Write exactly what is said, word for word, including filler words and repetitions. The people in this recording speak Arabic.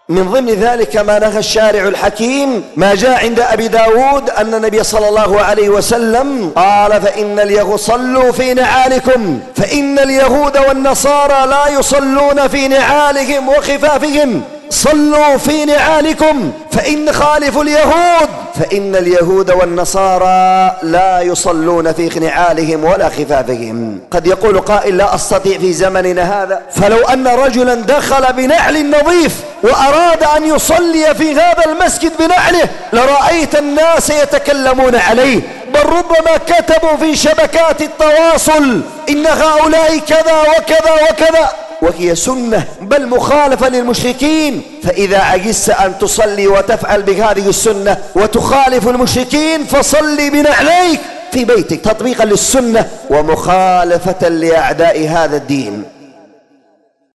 من ضمن ذلك ما نهى الشارع الحكيم ما جاء عند أبي داود أن النبي صلى الله عليه وسلم قال: فإن اليهود صلوا في نعالكم، فإن اليهود والنصارى لا يصلون في نعالهم وخفافهم، صلوا في نعالكم فإن خالفوا اليهود، فإن اليهود والنصارى لا يصلون في نعالهم ولا خفافهم. قد يقول قائل: لا أستطيع في زمننا هذا. فلو أن رجلا دخل بنعل نظيف وأراد أن يصلي في هذا المسجد بنعله لرأيت الناس يتكلمون عليه، بل ربما كتبوا في شبكات التواصل إن هؤلاء كذا وكذا وكذا، وهي سنة بل مخالفة للمشركين. فإذا عجزت أن تصلي وتفعل بهذه السنة وتخالف المشركين فصلي بنعليك في بيتك تطبيقا للسنة ومخالفة لأعداء هذا الدين.